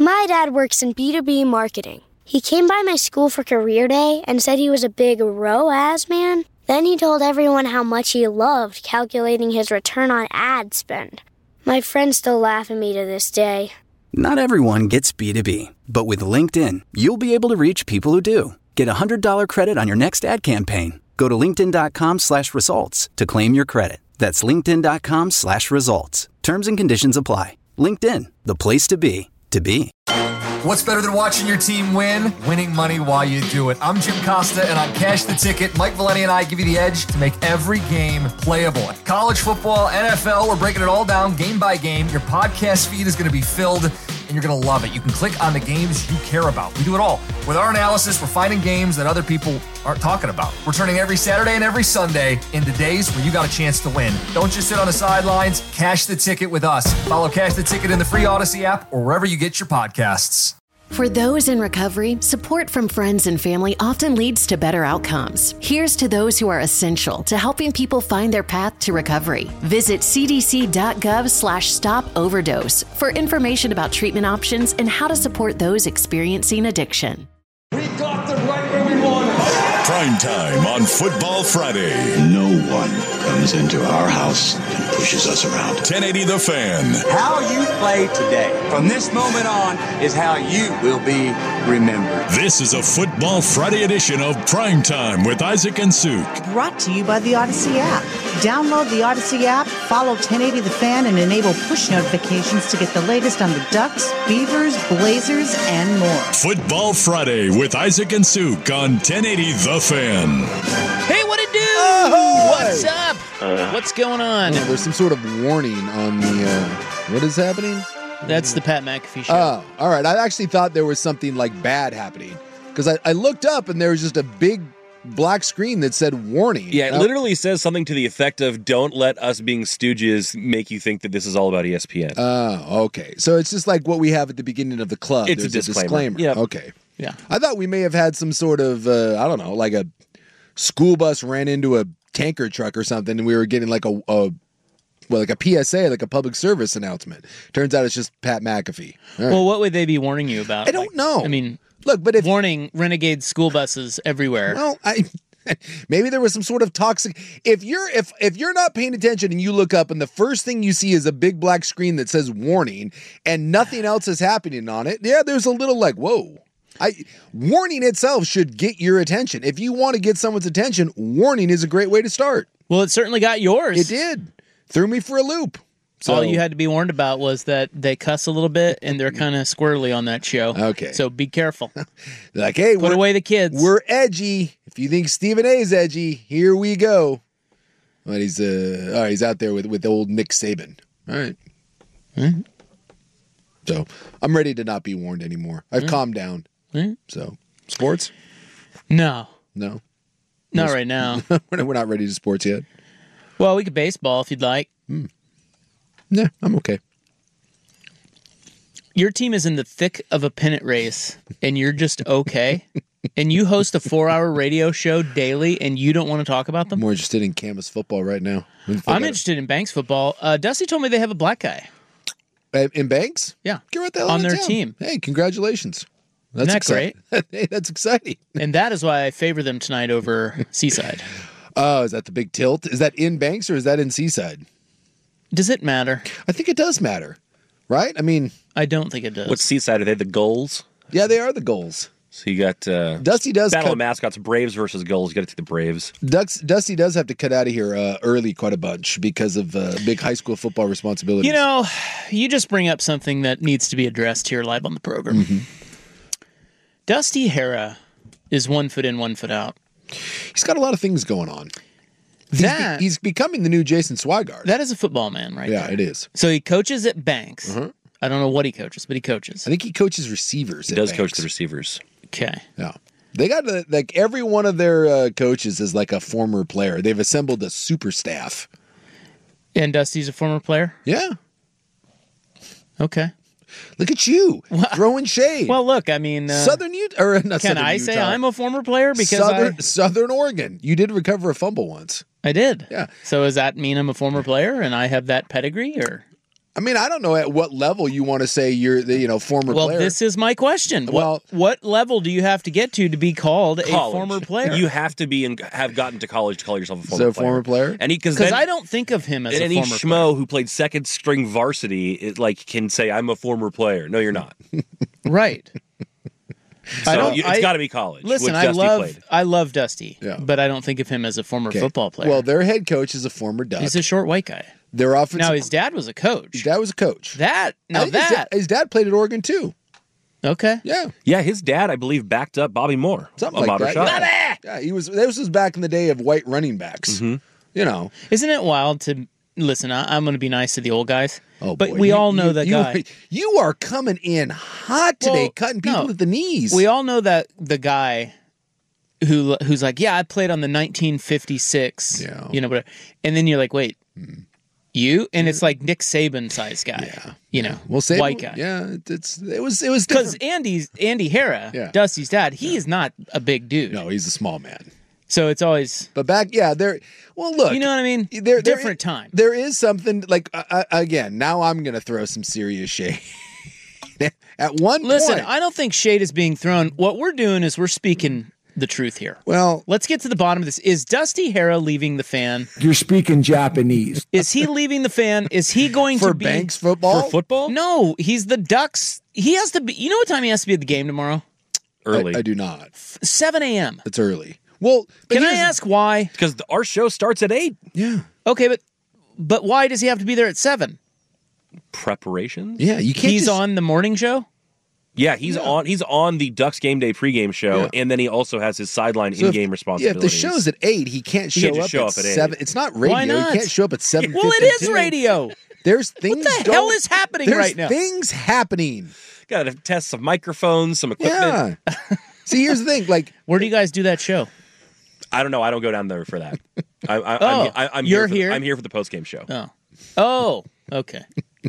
My dad works in B2B marketing. He came by my school for career day and said he was a big ROAS man. Then he told everyone how much he loved calculating his return on ad spend. My friends still laugh at me to this day. Not everyone gets B2B, but with LinkedIn, you'll be able to reach people who do. Get a $100 credit on your next ad campaign. Go to linkedin.com/results to claim your credit. That's linkedin.com/results. Terms and conditions apply. LinkedIn, the place to be, to be. What's better than watching your team win? Winning money while you do it. I'm Jim Costa, and on Cash the Ticket, Mike Valeni and I give you the edge to make every game playable. College football, NFL, we're breaking it all down game by game. Your podcast feed is going to be filled, and you're going to love it. You can click on the games you care about. We do it all. With our analysis, we're finding games that other people aren't talking about. We're turning every Saturday and every Sunday into days where you got a chance to win. Don't just sit on the sidelines. Cash the Ticket with us. Follow Cash the Ticket in the free Odyssey app or wherever you get your podcasts. For those in recovery, support from friends and family often leads to better outcomes. Here's to those who are essential to helping people find their path to recovery. Visit cdc.gov/stop-overdose for information about treatment options and how to support those experiencing addiction. We got them right where we want them. Prime time on Football Friday. No one comes into our house and pushes us around. 1080 The Fan. How you play today, from this moment on, is how you will be remembered. This is a Football Friday edition of Prime Time with Isaac and Suk. Brought to you by the Odyssey app. Download the Odyssey app, follow 1080 The Fan, and enable push notifications to get the latest on the Ducks, Beavers, Blazers, and more. Football Friday with Isaac and Suk on 1080 The Fan. Hey, what it do? What's up? What's going on? Oh, there's some sort of warning on the, what is happening? That's the Pat McAfee show. Oh, all right. I actually thought there was something like bad happening because I looked up and there was just a big black screen that said warning. Yeah, it literally says something to the effect of don't let us being stooges make you think that this is all about ESPN. Oh, okay. So it's just like what we have at the beginning of the club. It's There's a disclaimer. Yep. Okay. Yeah. I thought we may have had some sort of, I don't know, like a school bus ran into a tanker truck or something and we were getting like a PSA, like a public service announcement. Turns out it's just Pat McAfee. Right. Well, what would they be warning you about? I don't know. I mean, look, but if warning renegade school buses everywhere. Well, maybe there was some sort of toxic. If you're not paying attention and you look up and the first thing you see is a big black screen that says warning and nothing else is happening on it, yeah, there's a little like, whoa. Warning itself should get your attention. If you want to get someone's attention, warning is a great way to start. Well, it certainly got yours. It did. Threw me for a loop. So, all you had to be warned about was that they cuss a little bit and they're kind of squirrely on that show. Okay. So be careful. Like, hey, put away the kids. We're edgy. If you think Stephen A is edgy, here we go. But he's out there with old Nick Saban. All right. Mm-hmm. So I'm ready to not be warned anymore. I've calmed down. Mm-hmm. So sports? No. Not right now. We're not ready to sports yet. Well, we could baseball if you'd like. Yeah, I'm okay. Your team is in the thick of a pennant race, and you're just okay? And you host a 4-hour radio show daily, and you don't want to talk about them? I'm more interested in Camas football right now. I'm interested in Banks football. Dusty told me they have a black guy. In Banks? Yeah. Get right the hell on their town. Team. Hey, congratulations. Isn't that great? Hey, that's exciting. And that is why I favor them tonight over Seaside. Oh, is that the big tilt? Is that in Banks or is that in Seaside? Does it matter? I think it does matter, right? I mean, I don't think it does. What's Seaside? Are they the goals? Yeah, they are the goals. So you got Dusty does Battle of Mascots, Braves versus goals. You got to take the Braves. Dusty does have to cut out of here early quite a bunch because of big high school football responsibilities. You know, you just bring up something that needs to be addressed here live on the program. Mm-hmm. Dusty Hera is 1 foot in, 1 foot out. He's got a lot of things going on. He's becoming the new Jason Swigard. That is a football man, right? Yeah, there. it is. So he coaches at Banks. Uh-huh. I don't know what he coaches, but he coaches. I think he coaches receivers. He does coach the receivers. Okay. Yeah. They got like every one of their coaches is like a former player. They've assembled a super staff. And Dusty's a former player? Yeah. Okay. Look at you throwing shade. Well, look, I mean, Southern Utah, or not can Southern I Utah. say I'm a former player because Southern Oregon? You did recover a fumble once. I did. Yeah. So does that mean I'm a former player and I have that pedigree, or I mean, I don't know at what level you want to say you're the former player. Well, this is my question. What level do you have to get to be called a former player? You have to be and have gotten to college to call yourself a former player. And because I don't think of him as a former player. Any schmo who played second string varsity can say I'm a former player. No, you're not. Right. So it's got to be college. Listen, which I love Dusty, but I don't think of him as a former football player. Well, their head coach is a former Duck. He's a short white guy. Their offensive. Now his dad was a coach. His dad was a coach. His dad played at Oregon too. Okay. Yeah. His dad, I believe, backed up Bobby Moore. Something like that. Yeah, he was. This was back in the day of white running backs. Mm-hmm. Isn't it wild to listen? I'm going to be nice to the old guys. Oh, but boy. we all know that guy. You are coming in hot today, cutting people at the knees. We all know that the guy who's like, I played on the 1956. But and then you're like, wait. You and it's like Nick Saban size guy, well, Saban, white guy. Yeah, it was because Andy Hara, Dusty's dad, he is not a big dude. No, he's a small man. So it's always. But back, there. Well, look, you know what I mean. Different time. There is something like again. Now I'm going to throw some serious shade. At one point, I don't think shade is being thrown. What we're doing is we're speaking the truth here. Well, let's get to the bottom of this. Is Dusty Hara leaving the Fan? You're speaking Japanese. Is he leaving the Fan? Is he going to be for Banks football? For football? No, he's the Ducks. He has to be. You know what time he has to be at the game tomorrow? Early. I do not. 7 a.m. It's early. Well, can I ask why? Because our show starts at 8. Yeah. Okay, but why does he have to be there at 7? Preparations? Yeah, you can't. He's on the morning show. Yeah, he's on the Ducks Game Day pregame show, and then he also has his sideline in-game responsibilities. Yeah, if the show's at 8, he can't show up at 7. It's not radio. Why not? He can't show up at 7:52. Well, it is radio. There's things. What the hell is happening right now? There's things happening. Got to test some microphones, some equipment. Yeah. See, here's the thing. Like, where do you guys do that show? I don't know. I don't go down there for that. I'm you're here. I'm here for the postgame show. Oh, okay.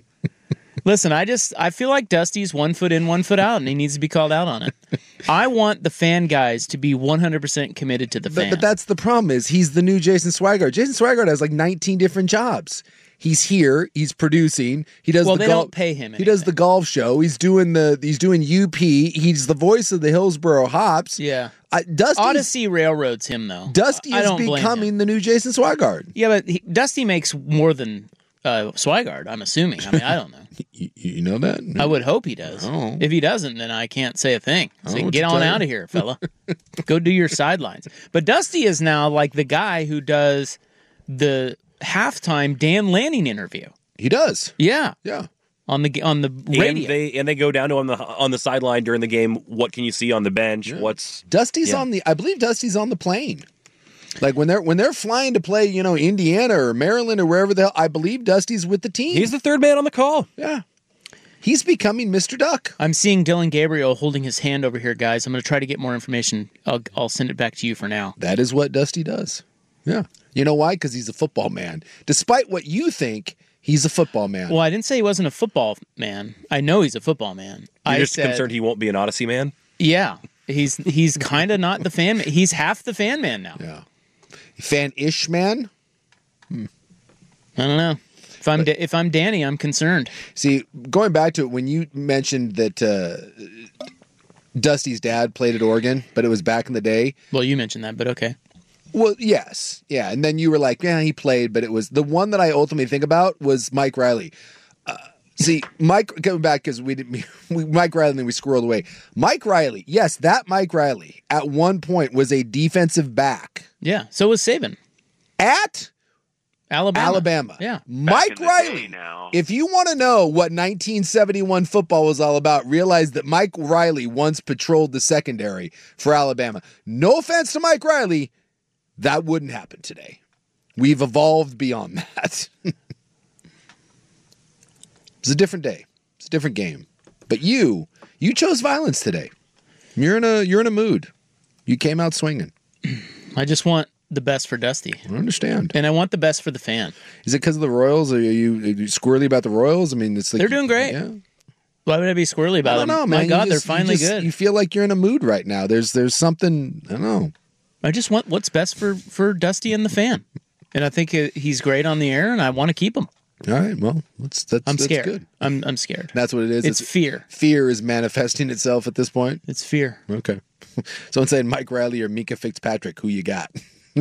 Listen, I feel like Dusty's 1 foot in, 1 foot out, and he needs to be called out on it. I want the Fan guys to be 100% committed to the Fan. But that's the problem is he's the new Jason Swigart. Jason Swigart has like 19 different jobs. He's here. He's producing. He does. They don't pay him. He does the golf show. He's doing UP. He's the voice of the Hillsboro Hops. Yeah. Odyssey railroads him though. Dusty is becoming the new Jason Swigart. Yeah, but Dusty makes more than Swigart. I'm assuming. I mean, I don't know. You know that? I would hope he does. Oh. If he doesn't, then I can't say a thing. So get on out of here, fella. Go do your sidelines. But Dusty is now like the guy who does the halftime Dan Lanning interview. He does. Yeah. Yeah. On the radio. And they go down to on the sideline during the game. What can you see on the bench? Yeah. Dusty's on the? I believe Dusty's on the plane. Like when they're flying to play, Indiana or Maryland or wherever the hell, I believe Dusty's with the team. He's the third man on the call. Yeah. He's becoming Mr. Duck. I'm seeing Dylan Gabriel holding his hand over here, guys. I'm going to try to get more information. I'll send it back to you for now. That is what Dusty does. Yeah. You know why? Because he's a football man. Despite what you think, he's a football man. Well, I didn't say he wasn't a football man. I know he's a football man. You're just concerned he won't be an Odyssey man? Yeah. He's kind of not the fan man. He's half the fan man now. Yeah. Fan-ish man? I don't know. If I'm Danny, I'm concerned. See, going back to it, when you mentioned that Dusty's dad played at Oregon, but it was back in the day. Well, you mentioned that, but okay. Well, yes. Yeah, and then you were like, yeah, he played, but it was the one that I ultimately think about was Mike Riley. See, Mike, coming back because Mike Riley, and then we squirreled away. Mike Riley, yes, that Mike Riley at one point was a defensive back. Yeah, so was Saban. At Alabama. Yeah. Mike Riley. If you want to know what 1971 football was all about, realize that Mike Riley once patrolled the secondary for Alabama. No offense to Mike Riley, that wouldn't happen today. We've evolved beyond that. It's a different day. It's a different game. But you chose violence today. You're in a mood. You came out swinging. I just want the best for Dusty. I understand. And I want the best for the Fan. Is it because of the Royals? Are you squirrely about the Royals? I mean, it's like they're doing great. Yeah. Why would I be squirrely about them? I don't know, man. My God, they're finally good. You feel like you're in a mood right now. There's something, I don't know. I just want what's best for Dusty and the Fan. And I think he's great on the air, and I want to keep him. All right. Well, I'm scared. Good. I'm scared. That's what it is. It's fear. Fear is manifesting itself at this point. It's fear. Okay. Someone saying Mike Riley or Minka Fitzpatrick. Who you got?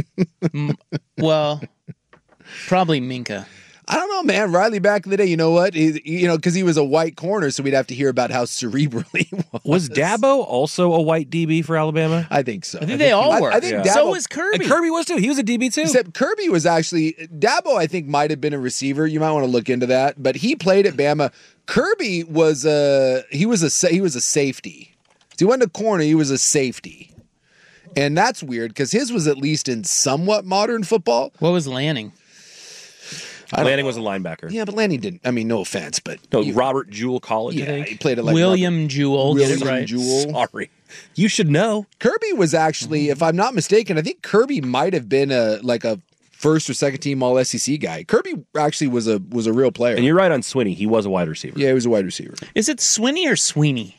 Well, probably Minka. I don't know, man. Riley back in the day, you know what? Because he was a white corner, so we'd have to hear about how cerebral he was. Was Dabo also a white DB for Alabama? I think so. I think they all were. I think Dabo, so was Kirby. And Kirby was too. He was a DB too. Except Kirby was actually Dabo. I think might have been a receiver. You might want to look into that. But he played at Bama. Kirby was a safety. So he wasn't a corner. He was a safety, and that's weird because his was at least in somewhat modern football. What was Lanning? Lanning was a linebacker. Yeah, but Lanning didn't. I mean, no offense, but Robert Jewell College. Yeah, I think he played at like William Jewell. William Get it right. Jewell. Sorry, you should know. Kirby was actually, if I'm not mistaken, I think Kirby might have been a first or second team All SEC guy. Kirby actually was a real player. And you're right on Swinney. He was a wide receiver. Yeah, he was a wide receiver. Is it Swinney or Sweeney?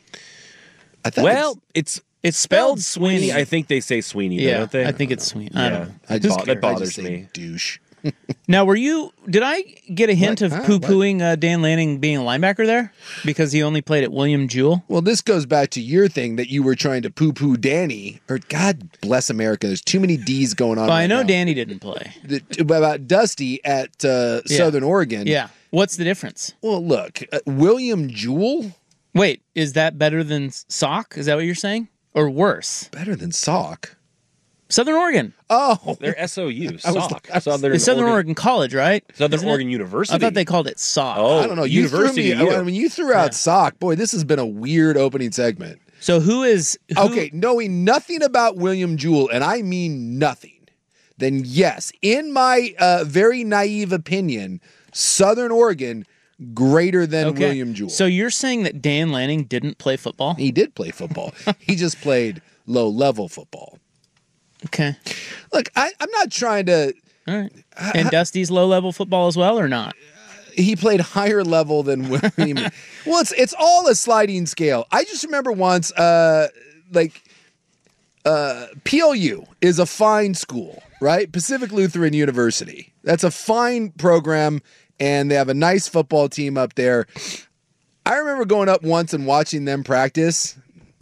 I thought it's spelled Sweeney. I think they say Sweeney, though, don't they? I think it's Sweeney. I don't know. That bothers me. Douche. Now, did I get a hint of poo-pooing Dan Lanning being a linebacker there? Because he only played at William Jewell? Well, this goes back to your thing that you were trying to poo-poo Danny. Or God bless America. There's too many D's going on. Well, right I know now. Danny didn't play. About Dusty at Southern Oregon. Yeah. What's the difference? Well, look, William Jewell. Wait, is that better than Sock? Is that what you're saying? Or worse? Better than Sock? Southern Oregon. Oh. They're SOU. Sock. Southern Oregon College, right? Southern Oregon University. I thought they called it Sock. Oh, I don't know. University. When you threw out Sock, boy, this has been a weird opening segment. So Okay, knowing nothing about William Jewell, and I mean nothing, then yes, in my very naive opinion, Southern Oregon greater than William Jewell. So you're saying that Dan Lanning didn't play football? He did play football. He just played low-level football. Okay. Look, I'm not trying to... All right. And Dusty's low-level football as well, or not? He played higher level than William. Well, it's all a sliding scale. I just remember once, PLU is a fine school, right? Pacific Lutheran University. That's a fine program, and they have a nice football team up there. I remember going up once and watching them practice.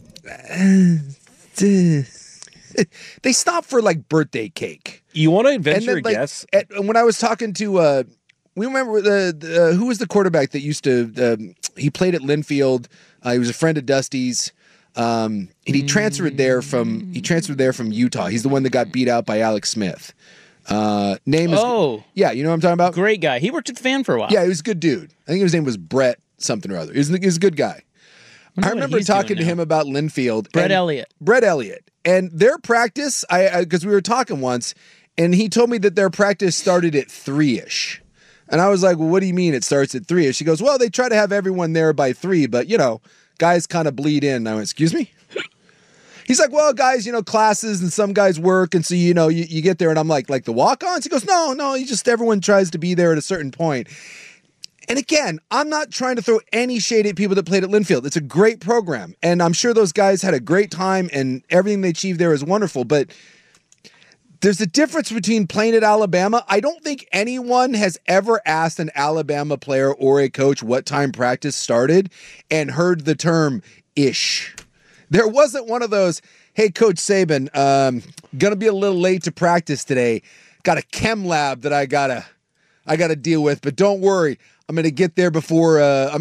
They stopped for like birthday cake. You want to venture a guess? When I was talking to, we remember who was the quarterback that used to, he played at Linfield. He was a friend of Dusty's. And he transferred there from Utah. He's the one that got beat out by Alex Smith. Yeah, you know what I'm talking about? Great guy. He worked at the Fan for a while. Yeah, he was a good dude. I think his name was Brett something or other. He was a good guy. I remember talking to him about Linfield. Brett Elliott. And their practice, because we were talking once, and he told me that their practice started at 3-ish. And I was like, well, what do you mean it starts at 3-ish? He goes, well, they try to have everyone there by 3, but, guys kind of bleed in. And I went, excuse me? He's like, well, guys, classes and some guys work. And so, you get there and I'm like the walk-ons? He goes, no, everyone tries to be there at a certain point. And again, I'm not trying to throw any shade at people that played at Linfield. It's a great program. And I'm sure those guys had a great time and everything they achieved there is wonderful. But there's a difference between playing at Alabama. I don't think anyone has ever asked an Alabama player or a coach what time practice started and heard the term ish. There wasn't one of those, hey, Coach Saban, gonna be a little late to practice today. Got a chem lab that I gotta deal with, but don't worry. I'm gonna get there before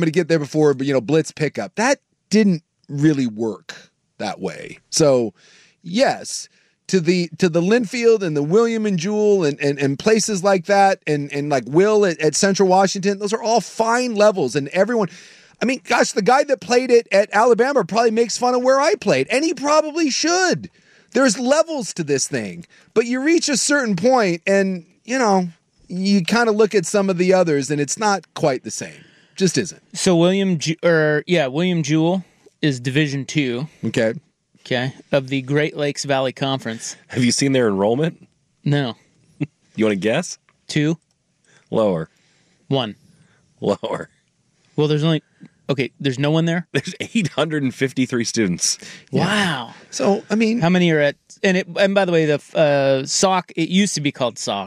blitz pickup. That didn't really work that way. So yes, to the Linfield and the William and Jewell and places like that and like Will at Central Washington, those are all fine levels. And everyone, I mean, gosh, the guy that played it at Alabama probably makes fun of where I played, and he probably should. There's levels to this thing, but you reach a certain point and, you kind of look at some of the others and it's not quite the same. Just isn't. So William Jewell is Division II. Okay. Of the Great Lakes Valley Conference. Have you seen their enrollment? No. You want to guess? 2. Lower. 1. Lower. Well, there's no one there? There's 853 students. Wow. So, I mean, how many are at, and by the way, the SOC, it used to be called SOC.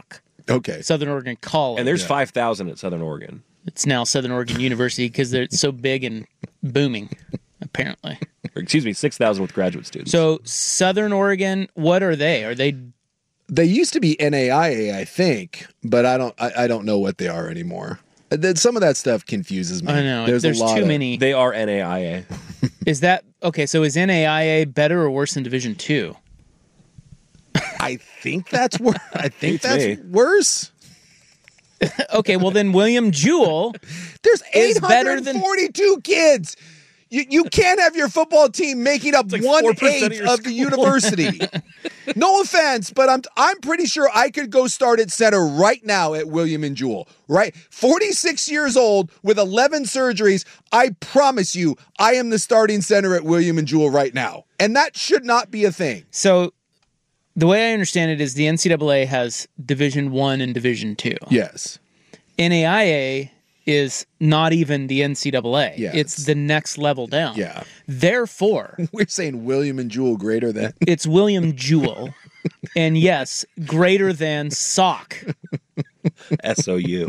Okay. Southern Oregon College. And there's 5,000 at Southern Oregon. It's now Southern Oregon University because they're so big and booming, apparently. Or, excuse me, 6,000 with graduate students. So Southern Oregon, what are they? Are they? They used to be NAIA, I think, but I don't know what they are anymore. Some of that stuff confuses me. I know. There's a lot too many. They are NAIA. Is that okay? So is NAIA better or worse than Division II? I think that's worse. I think that's worse. Okay, well then William Jewell. There's is better than 842 kids. You can't have your football team making up 1/8 of the university. No offense, but I'm pretty sure I could go start at center right now at William and Jewell. Right, 46 years old with 11 surgeries. I promise you, I am the starting center at William and Jewell right now, and that should not be a thing. So, the way I understand it is the NCAA has Division I and Division II. Yes. NAIA is not even the NCAA. Yes. It's the next level down. Yeah. Therefore, we're saying William and Jewell greater than. It's William Jewell. And yes, greater than SOC. SOU.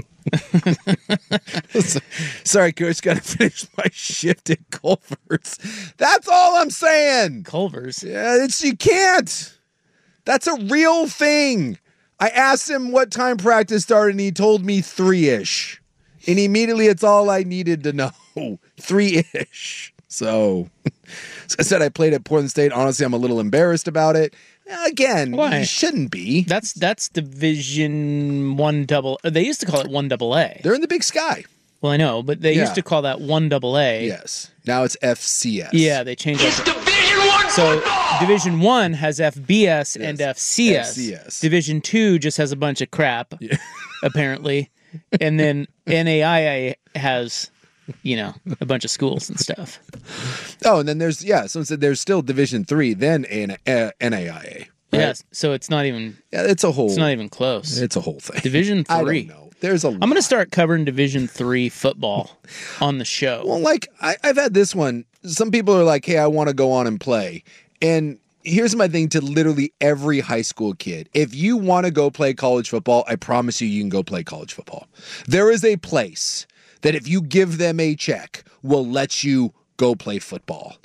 Sorry, Coach, got to finish my shift at Culver's. That's all I'm saying. Culver's? Yeah, you can't. That's a real thing. I asked him what time practice started, and he told me 3-ish. And immediately, it's all I needed to know. 3-ish. So I said I played at Portland State. Honestly, I'm a little embarrassed about it. Again, Why? You shouldn't be. That's Division 1 double. They used to call it 1AA. They're in the Big Sky. Well, I know, but they used to call that 1AA. Yes. Now it's FCS. Yeah, they changed it. So Division 1 has FBS and FCS. Division 2 just has a bunch of crap, apparently. And then NAIA has, a bunch of schools and stuff. Oh, and then someone said there's still Division 3, then NAIA. Right? Yes, so it's not even. Yeah, it's not even close. It's a whole thing. Division 3. I don't know. I'm going to start covering Division 3 football on the show. Well, I've had this one. Some people are like, "Hey, I want to go on and play," and here's my thing to literally every high school kid. If you want to go play college football, I promise you can go play college football. There is a place that if you give them a check, will let you go play football.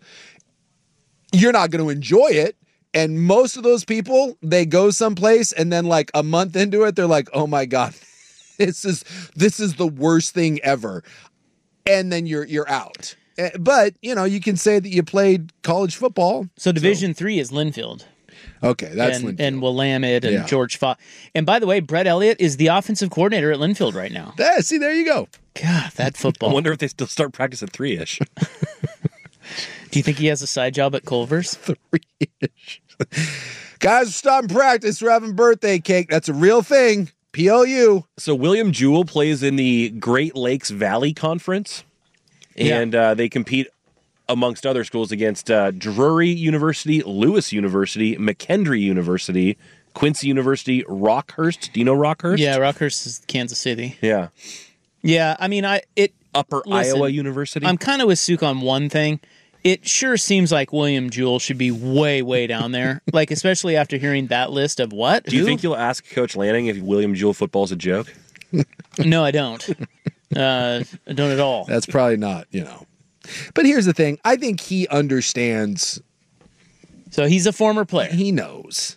You're not going to enjoy it. And most of those people, they go someplace and then like a month into it, they're like, oh my God, this is the worst thing ever. And then you're out. But, you can say that you played college football. So Division 3 is Linfield. Okay, that's Linfield. Linfield. And Willamette and George Fox. And by the way, Brett Elliott is the offensive coordinator at Linfield right now. Yeah, see, there you go. God, that football. I wonder if they still start practice at 3-ish. Do you think he has a side job at Culver's? 3-ish. Guys, stop practice. We're having birthday cake. That's a real thing. PLU. So William Jewell plays in the Great Lakes Valley Conference. And they compete, amongst other schools, against Drury University, Lewis University, McKendree University, Quincy University, Rockhurst. Do you know Rockhurst? Yeah, Rockhurst is Kansas City. Yeah. Yeah, I mean, Upper Iowa University. I'm kind of with Suk on one thing. It sure seems like William Jewell should be way, way down there. Like, especially after hearing that list of what? Do you think you'll ask Coach Lanning if William Jewell football's a joke? No, I don't. I don't at all. That's probably not, But here's the thing. I think he understands. So he's a former player. He knows.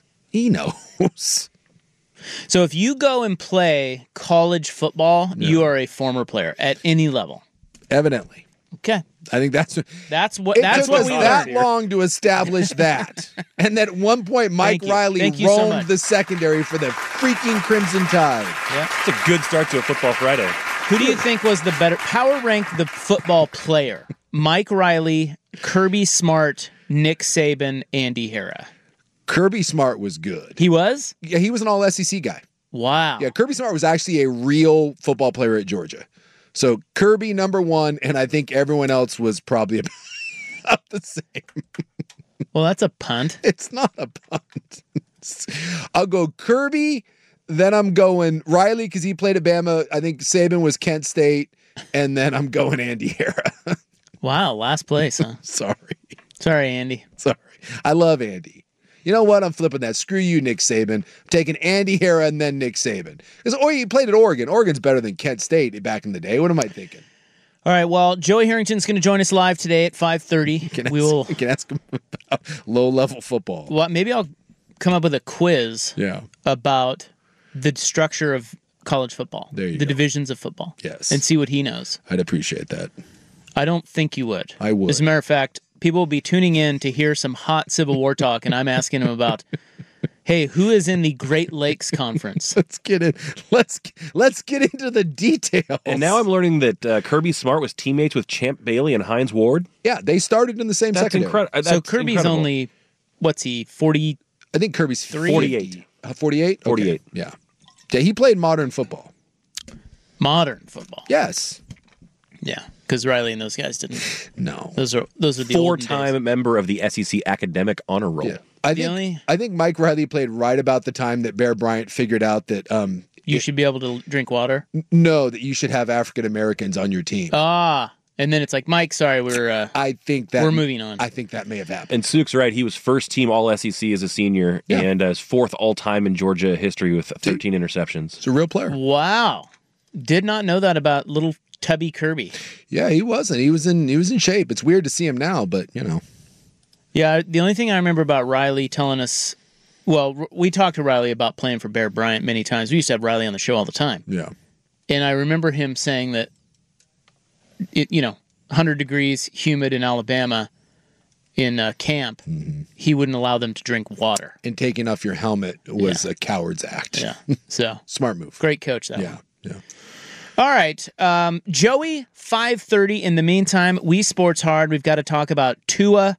So if you go and play college football, you are a former player at any level. Evidently. Okay. I think that's what we that learned long to establish that. And that at one point Mike Riley roamed the secondary for the freaking Crimson Tide. Yeah. It's a good start to a Football Friday. Who do you think was the better power rank the football player? Mike Riley, Kirby Smart, Nick Saban, Andy Harrah. Kirby Smart was good. He was? Yeah, he was an all SEC guy. Wow. Yeah, Kirby Smart was actually a real football player at Georgia. So Kirby #1, and I think everyone else was probably about the same. Well, that's a punt. It's not a punt. I'll go Kirby, then I'm going Riley because he played at Bama. I think Saban was Kent State, and then I'm going Andy Harrah. Wow, last place, huh? Sorry, Andy. Sorry. I love Andy. You know what? I'm flipping that. Screw you, Nick Saban. I'm taking Andy Harrah and then Nick Saban. Because he played at Oregon. Oregon's better than Kent State back in the day. What am I thinking? All right, well, Joey Harrington's going to join us live today at 5:30. You can ask him about low-level football. Well, maybe I'll come up with a quiz Yeah. about the structure of college football, the divisions of football. Yes. And see what he knows. I'd appreciate that. I don't think you would. I would. As a matter of fact, people will be tuning in to hear some hot Civil War talk, and I'm asking him about, hey, who is in the Great Lakes Conference? Let's get into the details. And now I'm learning that Kirby Smart was teammates with Champ Bailey and Hines Ward. Yeah, they started in the same secondary. So Kirby's incredible. only, what's he, 40? I think Kirby's 48. 48? 48. Yeah. Yeah, he played modern football. Modern football. Yes. Yeah, because Riley and those guys didn't. No. Those are the olden days. Four-time member of the SEC Academic Honor Roll. Yeah. I think Mike Riley played right about the time that Bear Bryant figured out that you should be able to drink water. No, that you should have African Americans on your team. And then it's like, Mike, sorry, we're moving on. I think that may have happened. And Suk's right. He was first team All SEC as a senior and his fourth all time in Georgia history with 13 interceptions. It's a real player. Wow, did not know that about little Tubby Kirby. Yeah, he wasn't. He was in shape. It's weird to see him now, but you know. Yeah, the only thing I remember about Riley telling us, well, we talked to Riley about playing for Bear Bryant many times. We used to have Riley on the show all the time. Yeah. And I remember him saying that, 100 degrees, humid in Alabama in camp, he wouldn't allow them to drink water. And taking off your helmet was a coward's act. Yeah. So smart move. Great coach, that one. Yeah. All right. Joey, 5:30. In the meantime, We Sports Hard. We've got to talk about Tua.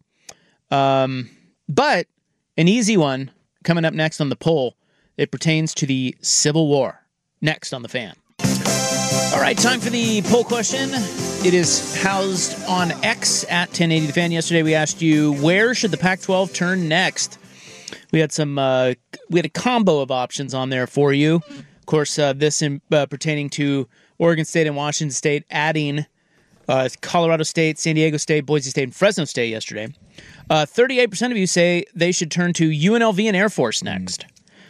But an easy one coming up next on the poll. It pertains to the Civil War. Next on The Fan. All right, time for the poll question. It is housed on X at 1080 The Fan. Yesterday we asked you, where should the Pac-12 turn next? We had we had a combo of options on there for you. Of course, this pertaining to Oregon State and Washington State, adding Colorado State, San Diego State, Boise State, and Fresno State yesterday. 38% of you say they should turn to UNLV and Air Force next.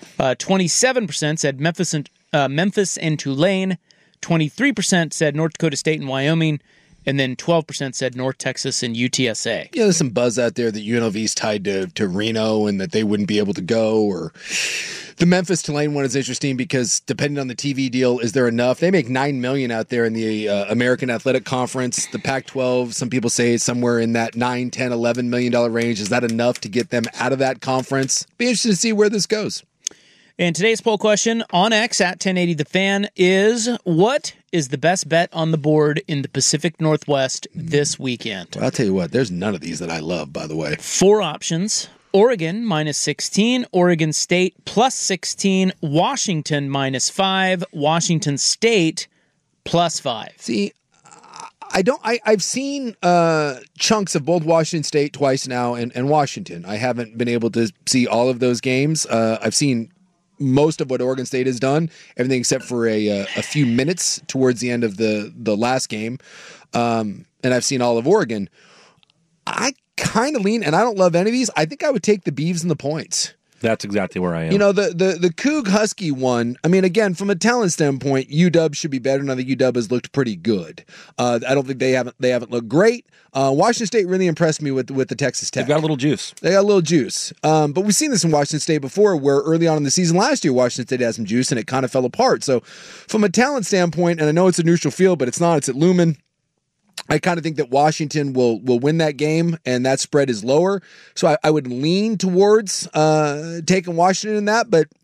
27% said Memphis and Tulane. 23% said North Dakota State and Wyoming. And then 12% said North Texas and UTSA. Yeah, there's some buzz out there that UNLV's tied to Reno and that they wouldn't be able to go. Or the Memphis-Tulane one is interesting because depending on the TV deal, is there enough? They make $9 million out there in the American Athletic Conference. The Pac-12, some people say it's somewhere in that $9, $10, $11 million range. Is that enough to get them out of that conference? Be interested to see where this goes. And today's poll question on X at 1080 The Fan is, what is the best bet on the board in the Pacific Northwest this weekend? Well, I'll tell you what, there's none of these that I love, by the way. 4 options. Oregon -16, Oregon State +16, Washington -5, Washington State +5. See, I've seen chunks of both Washington State twice now and Washington. I haven't been able to see all of those games. I've seen most of what Oregon State has done, everything except for a few minutes towards the end of the last game. And I've seen all of Oregon. I kind of lean, and I don't love any of these. I think I would take the Beavs and the points. That's exactly where I am. You know, the Coug Husky one, I mean, again, from a talent standpoint, UW should be better. Now the UW has looked pretty good. I don't think they haven't looked great. Washington State really impressed me with the Texas Tech. They've got a little juice. They got a little juice. But we've seen this in Washington State before, where early on in the season last year, Washington State had some juice and it kind of fell apart. So from a talent standpoint, and I know it's a neutral field, but it's not. It's at Lumen. I kind of think that Washington will win that game, and that spread is lower. So I would lean towards taking Washington in that, but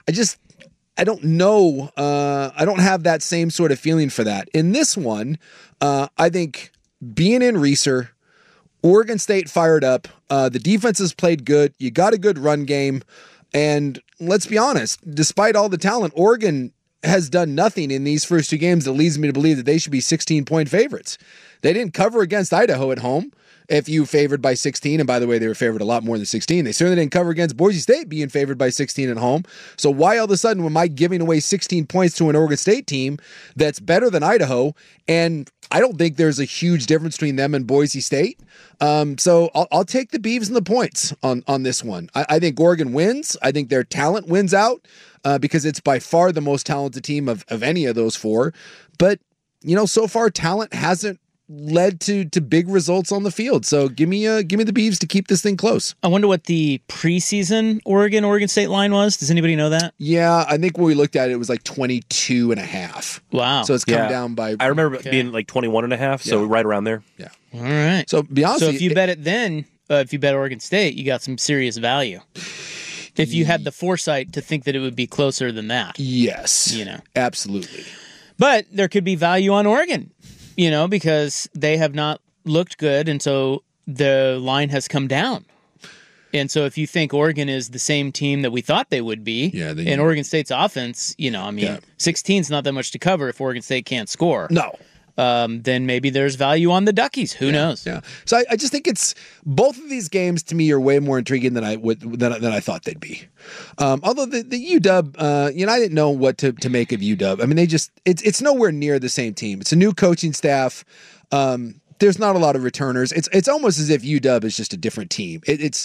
I don't know. I don't have that same sort of feeling for that. In this one, I think being in Reeser, Oregon State fired up. The defense has played good. You got a good run game. And let's be honest, despite all the talent, Oregon has done nothing in these first 2 games that leads me to believe that they should be 16-point favorites. They didn't cover against Idaho at home. if you favored by 16, and by the way, they were favored a lot more than 16. They certainly didn't cover against Boise State being favored by 16 at home. So why all of a sudden am I giving away 16 points to an Oregon State team that's better than Idaho? And I don't think there's a huge difference between them and Boise State. So I'll take the Beavs and the points on this one. I think Oregon wins. I think their talent wins out because it's by far the most talented team of any of those four. But, so far talent hasn't led to big results on the field. So give me the Beavs to keep this thing close. I wonder what the preseason Oregon State line was. Does anybody know that? Yeah, I think when we looked at it, it was like 22.5. Wow. So it's come down by... I remember it being like 21.5, so right around there. Yeah. All right. So be honest. So if you bet it then, if you bet Oregon State, you got some serious value. If you had the foresight to think that it would be closer than that. Yes. Absolutely. But there could be value on Oregon. Because they have not looked good, and so the line has come down. And so if you think Oregon is the same team that we thought they would be, and Oregon State's offense, 16 is not that much to cover if Oregon State can't score. No. Then maybe there's value on the Duckies. Who knows? Yeah. So I just think it's both of these games to me are way more intriguing than I thought they'd be. Although the UW, I didn't know what to make of UW. I mean, it's nowhere near the same team. It's a new coaching staff. There's not a lot of returners. It's almost as if UW is just a different team.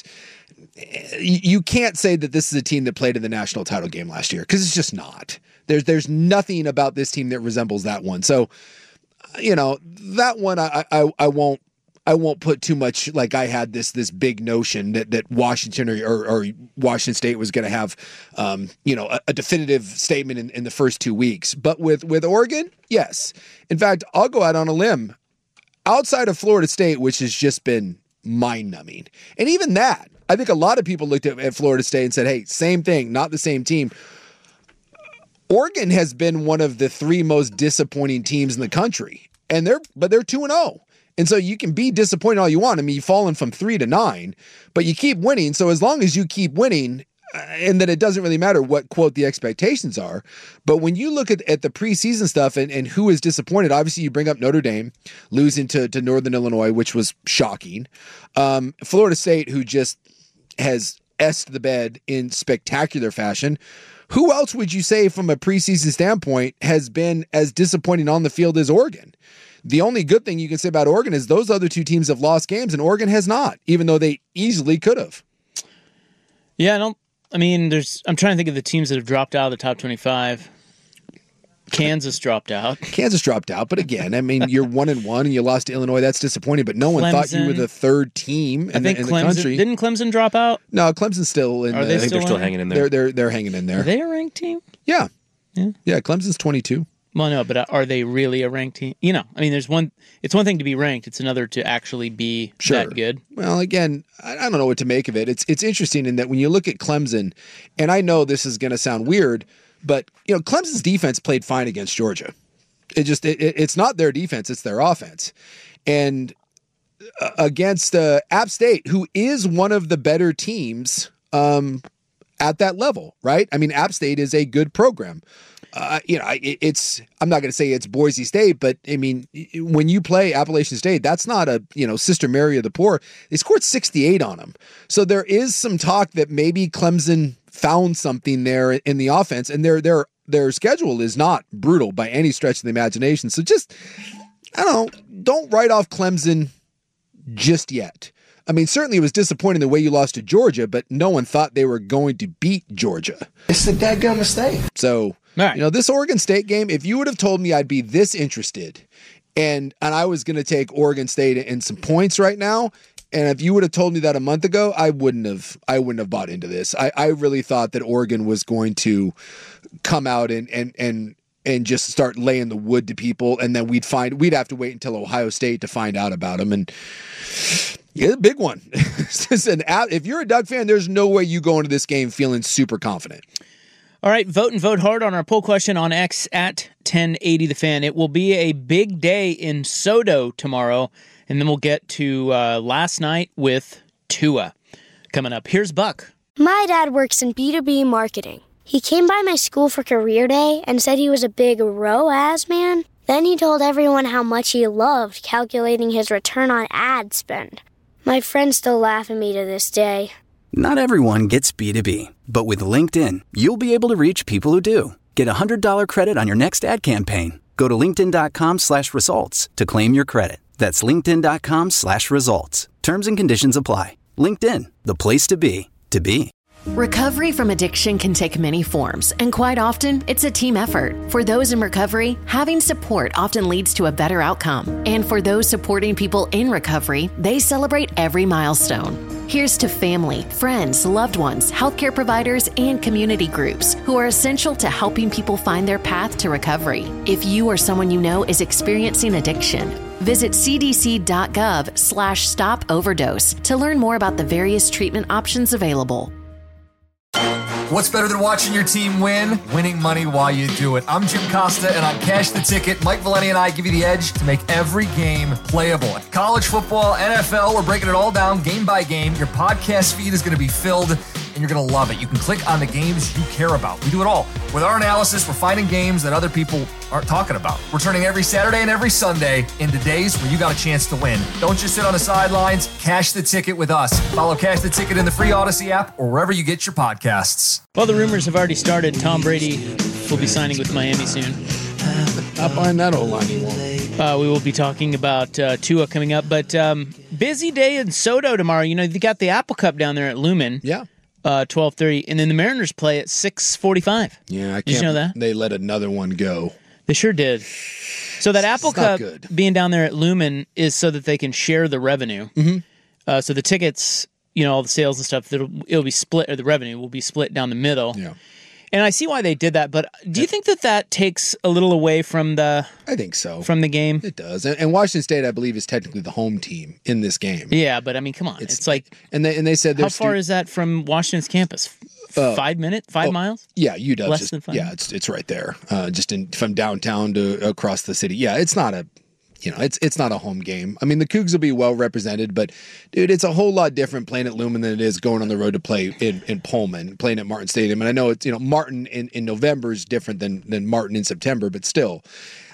You can't say that this is a team that played in the national title game last year because it's just not. There's nothing about this team that resembles that one. So. That one I won't put too much, like I had this big notion that Washington or Washington State was going to have a definitive statement in the first 2 weeks. But with Oregon, yes. In fact, I'll go out on a limb. Outside of Florida State, which has just been mind-numbing. And even that, I think a lot of people looked at Florida State and said, hey, same thing, not the same team. Oregon has been one of the 3 most disappointing teams in the country, and they're 2-0. And so you can be disappointed all you want. I mean, you've fallen from 3 to 9, but you keep winning. So as long as you keep winning, and that it doesn't really matter what, quote, the expectations are. But when you look at the preseason stuff and who is disappointed, obviously you bring up Notre Dame losing to Northern Illinois, which was shocking. Florida State, who just has essed the bed in spectacular fashion. Who else would you say from a preseason standpoint has been as disappointing on the field as Oregon? The only good thing you can say about Oregon is those other 2 teams have lost games and Oregon has not, even though they easily could have. Yeah, I'm trying to think of the teams that have dropped out of the top 25. Kansas dropped out. But again, I mean, you're 1-1 and you lost to Illinois. That's disappointing, but no one thought you were the 3rd team in the country. Didn't Clemson drop out? No, Clemson's still in. I think they're still hanging in there. They're hanging in there. Are they a ranked team? Yeah. Clemson's 22. Well, no, but are they really a ranked team? It's one thing to be ranked. It's another to actually be that good. Well, again, I don't know what to make of it. It's interesting in that when you look at Clemson, and I know this is going to sound weird, but Clemson's defense played fine against Georgia. It's not their defense; it's their offense. And against App State, who is one of the better teams at that level, right? I mean, App State is a good program. I'm not going to say it's Boise State, but I mean, when you play Appalachian State, that's not a, Sister Mary of the poor. They scored 68 on them. So there is some talk that maybe Clemson found something there in the offense, and their schedule is not brutal by any stretch of the imagination. So just, don't write off Clemson just yet. I mean, certainly it was disappointing the way you lost to Georgia, but no one thought they were going to beat Georgia. It's the dadgum mistake. So, this Oregon State game, if you would have told me I'd be this interested and I was going to take Oregon State in some points right now, and if you would have told me that a month ago, I wouldn't have bought into this. I really thought that Oregon was going to come out and just start laying the wood to people, and then we'd have to wait until Ohio State to find out about them. And yeah, the big one. If you're a Duck fan, there's no way you go into this game feeling super confident. All right, vote and vote hard on our poll question on X at 1080 The Fan. It will be a big day in Soto tomorrow, and then we'll get to last night with Tua coming up. Here's Buck. My dad works in B2B marketing. He came by my school for career day and said he was a big ROAS man. Then he told everyone how much he loved calculating his return on ad spend. My friends still laugh at me to this day. Not everyone gets B2B, but with LinkedIn, you'll be able to reach people who do. Get a $100 credit on your next ad campaign. Go to linkedin.com/results to claim your credit. That's linkedin.com/results. Terms and conditions apply. LinkedIn, the place to be, to be. Recovery from addiction can take many forms, and quite often, it's a team effort. For those in recovery, having support often leads to a better outcome. And for those supporting people in recovery, they celebrate every milestone. Here's to family, friends, loved ones, healthcare providers, and community groups who are essential to helping people find their path to recovery. If you or someone you know is experiencing addiction, visit cdc.gov/stop overdose to learn more about the various treatment options available. What's better than watching your team win? Winning money while you do it. I'm Jim Costa, and on Cash the Ticket, Mike Valeni and I give you the edge to make every game playable. College football, NFL, we're breaking it all down game by game. Your podcast feed is going to be filled, and you're going to love it. You can click on the games you care about. We do it all. With our analysis, we're finding games that other people aren't talking about. We're turning every Saturday and every Sunday into days where you got a chance to win. Don't just sit on the sidelines. Cash the Ticket with us. Follow Cash the Ticket in the free Odyssey app or wherever you get your podcasts. Well, the rumors have already started. Tom Brady will be signing with Miami soon. Not buying that old line anymore. We will be talking about Tua coming up, but busy day in Soto tomorrow. You know, they got the Apple Cup down there at Lumen. Yeah. 12:30, and then the Mariners play at 6:45. Yeah, I can't. Did you know that? They let another one go. They sure did. So that Apple Cup being down there at Lumen is so that they can share the revenue. Mm-hmm. So the tickets, you know, all the sales and stuff, it'll be split, or the revenue will be split down the middle. Yeah. And I see why they did that, but do you think that takes a little away from the... I think so. From the game? It does. And Washington State, I believe, is technically the home team in this game. Yeah, but I mean, come on. It's like... And they said... How far is that from Washington's campus? 5 miles? Yeah, UW. Less than 5 minutes? It's right there. From downtown to across the city. Yeah, it's not a... it's not a home game. I mean, the Cougs will be well represented, but dude, it's a whole lot different playing at Lumen than it is going on the road to play in Pullman, playing at Martin Stadium. And I know it's Martin in November is different than Martin in September, but still,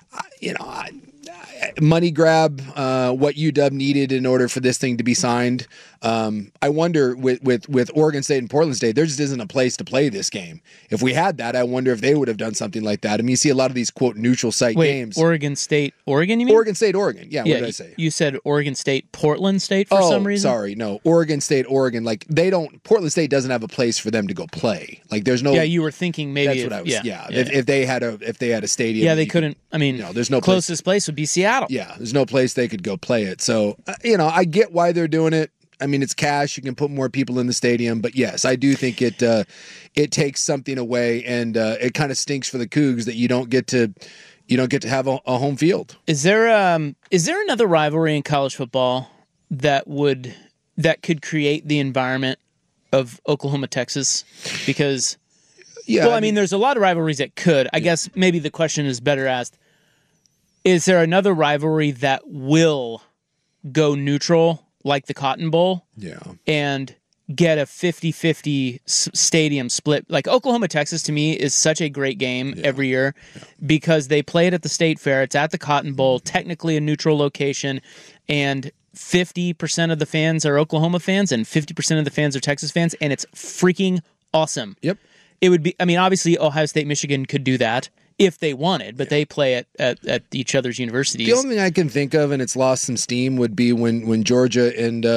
money grab. What UW needed in order for this thing to be signed. I wonder with Oregon State and Portland State, there just isn't a place to play this game. If we had that, I wonder if they would have done something like that. I mean, you see a lot of these quote neutral site games. Oregon State, Oregon, you mean? Oregon State, Oregon. Yeah, what did I say? You said Oregon State, Portland State for some reason? Sorry, no. Oregon State, Oregon. Like Portland State doesn't have a place for them to go play. Like there's no. Yeah, you were thinking maybe. That's what I was. Yeah. If they had a stadium. Yeah, they couldn't. I mean, there's no closest place would be Seattle. Yeah, there's no place they could go play it. So I get why they're doing it. I mean, it's cash. You can put more people in the stadium, but yes, I do think it takes something away, and it kind of stinks for the Cougs that you don't get to have a home field. Is there another rivalry in college football that could create the environment of Oklahoma, Texas? Because I mean, there's a lot of rivalries that could. I guess maybe the question is better asked: is there another rivalry that will go neutral? Like the Cotton Bowl, and get a 50-50 stadium split. Like Oklahoma, Texas, to me, is such a great game every year because they play it at the State Fair. It's at the Cotton Bowl, technically a neutral location, and 50% of the fans are Oklahoma fans and 50% of the fans are Texas fans, and it's freaking awesome. Yep. It would be, I mean, obviously Ohio State, Michigan could do that if they wanted, but they play at each other's universities. The only thing I can think of, and it's lost some steam, would be when Georgia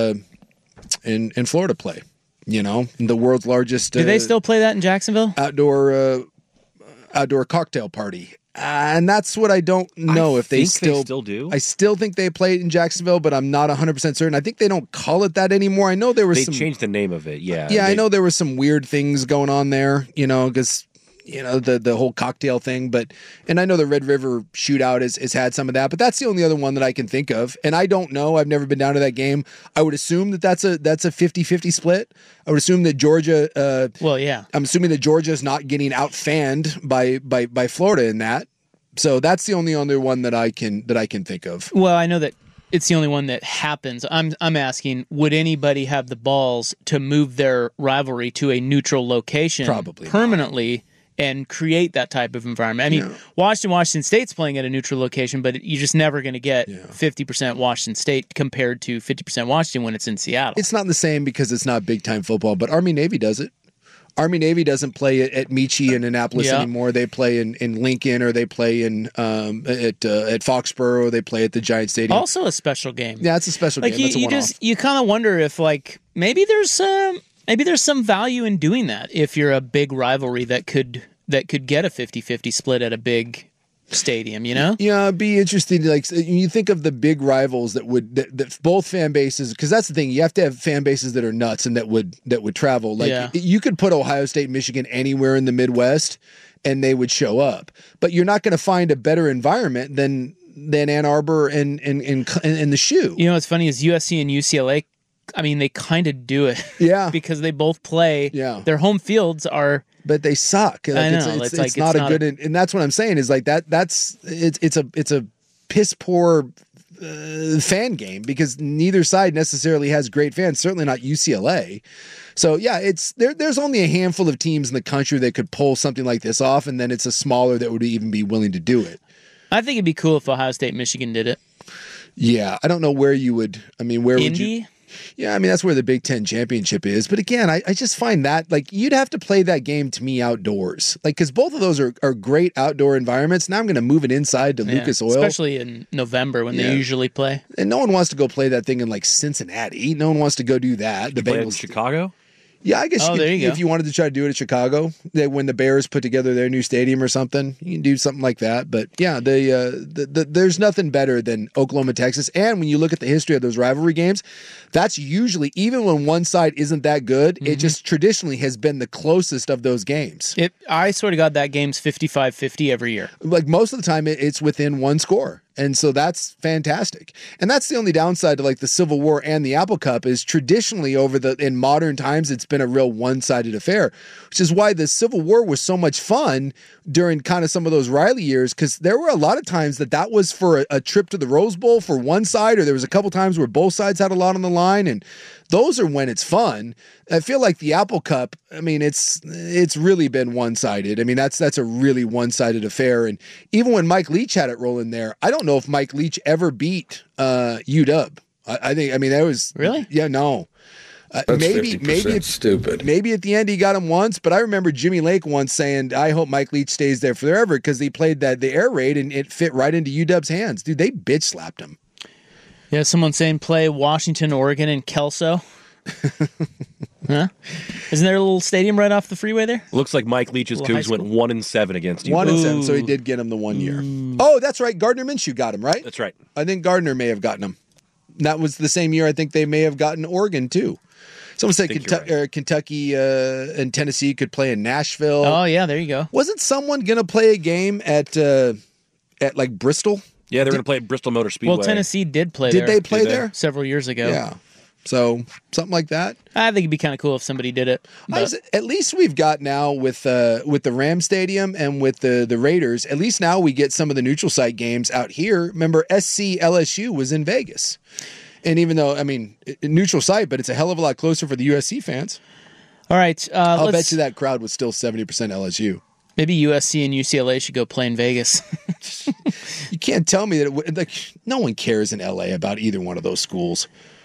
and Florida play. The world's largest. Do they still play that in Jacksonville? Outdoor cocktail party. And that's what I don't know if they still do. I still think they play it in Jacksonville, but I'm not 100% certain. I think they don't call it that anymore. I know they changed the name of it. Yeah. Yeah, I know there were some weird things going on there, because the whole cocktail thing, and I know the Red River shootout has had some of that, but that's the only other one that I can think of. And I don't know. I've never been down to that game. I would assume that's a 50-50 split. I would assume that Georgia, I'm assuming that Georgia's not getting out-fanned by Florida in that. So that's the only other one that I can think of. Well, I know that it's the only one that happens. I'm asking, would anybody have the balls to move their rivalry to a neutral location Probably permanently? and create that type of environment. I mean, Washington State's playing at a neutral location, but you're just never going to get 50% Washington State compared to 50% Washington when it's in Seattle. It's not the same because it's not big-time football, but Army-Navy does it. Army-Navy doesn't play at Meechee in Annapolis anymore. They play in Lincoln, or they play at Foxborough. They play at the Giant Stadium. Also a special game. Yeah, it's a special game. It's a one-off. You kind of wonder if maybe there's some value in doing that if you're a big rivalry that could get a 50-50 split at a big stadium, Yeah, it'd be interesting. You think of the big rivals that both fan bases, because that's the thing. You have to have fan bases that are nuts and that would travel. You could put Ohio State, Michigan anywhere in the Midwest, and they would show up. But you're not going to find a better environment than Ann Arbor and the Shoe. What's funny is USC and UCLA. I mean, they kind of do it. Yeah. Because they both play. Yeah. Their home fields are. But they suck. I know. It's not a good. And that's what I'm saying is it's a piss poor fan game because neither side necessarily has great fans. Certainly not UCLA. So yeah, there's only a handful of teams in the country that could pull something like this off, and then it's a smaller that would even be willing to do it. I think it'd be cool if Ohio State, Michigan did it. Yeah, I don't know where you would. I mean, where Indy? Would you? Yeah, I mean, that's where the Big Ten championship is. But again, I just find that, you'd have to play that game to me outdoors. Because both of those are great outdoor environments. Now I'm going to move it inside to Lucas Oil. Especially in November when they usually play. And no one wants to go play that thing in, Cincinnati. No one wants to go do that. The Bengals in Chicago? Yeah, I guess there you go. If you wanted to try to do it in Chicago, when the Bears put together their new stadium or something, you can do something like that. But yeah, there's nothing better than Oklahoma, Texas. And when you look at the history of those rivalry games, that's usually, even when one side isn't that good, it just traditionally has been the closest of those games. I swear to God, that game's 55-50 every year. Most of the time, it's within one score. And so that's fantastic. And that's the only downside to the Civil War and the Apple Cup is traditionally in modern times, it's been a real one-sided affair, which is why the Civil War was so much fun during kind of some of those Riley years, because there were a lot of times that was for a trip to the Rose Bowl for one side, or there was a couple times where both sides had a lot on the line, and those are when it's fun. I feel like the Apple Cup, I mean, it's really been one-sided. I mean, that's a really one-sided affair. And even when Mike Leach had it rolling there, I don't know if Mike Leach ever beat UW. I think that was really, yeah, no. Maybe it's stupid. Maybe at the end he got him once, but I remember Jimmy Lake once saying, "I hope Mike Leach stays there forever," because he played the air raid and it fit right into UW's hands. Dude, they bitch slapped him. Yeah, someone saying play Washington, Oregon, and Kelso. Huh? Isn't there a little stadium right off the freeway there? Looks like Mike Leach's Cougs went 1-7 against you. 1-7, so he did get him the 1 year. Oh, that's right. Gardner Minshew got him, right? That's right. I think Gardner may have gotten him. That was the same year I think they may have gotten Oregon, too. Someone said Kentucky and Tennessee could play in Nashville. Oh, yeah, there you go. Wasn't someone going to play a game at Bristol? Yeah, they're going to play at Bristol Motor Speedway. Well, Tennessee did play there. Did they play there? Several years ago. Yeah. So, something like that. I think it'd be kind of cool if somebody did it. At least we've got now with the Ram Stadium and with the Raiders, at least now we get some of the neutral site games out here. Remember, SC LSU was in Vegas. And even though, neutral site, but it's a hell of a lot closer for the USC fans. All right. I'll bet you that crowd was still 70% LSU. Maybe USC and UCLA should go play in Vegas. You can't tell me that no one cares in LA about either one of those schools.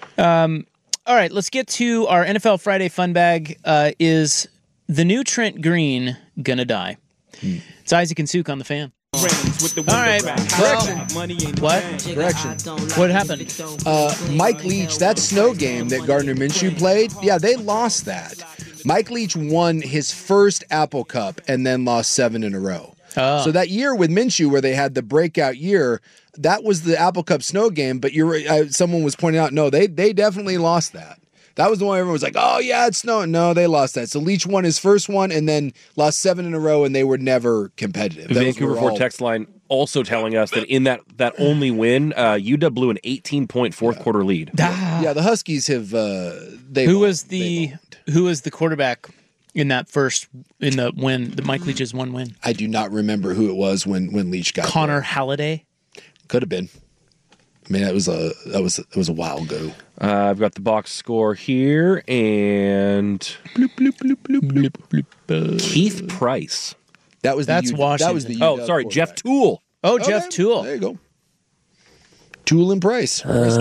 All right, let's get to our NFL Friday fun bag. Is the new Trent Green gonna die? It's Isaac and Suk on the Fan. All right. Correction. What? Correction. What happened? Mike Leach, that snow game that Gardner Minshew played, yeah, they lost that. Mike Leach won his first Apple Cup and then lost 7 in a row. Oh. So that year with Minshew where they had the breakout year, that was the Apple Cup snow game, but someone was pointing out, no, they definitely lost that. That was the one everyone was like, oh, yeah, it's snowing. No, they lost that. So Leach won his first one and then lost 7 in a row, and they were never competitive. The Vancouver Ford text line also telling us that in that only win, UW blew an 18-point fourth quarter lead. Yeah, the Huskies have Who was the quarterback in the win, the Mike Leach's one win? I do not remember who it was when Leach got Connor Halliday? Could have been. I mean, it was a while ago. I've got the box score here, and Keith Price That's Washington. That was the UW Jeff Toole. Oh, Jeff Toole. There you go. Toole and Price.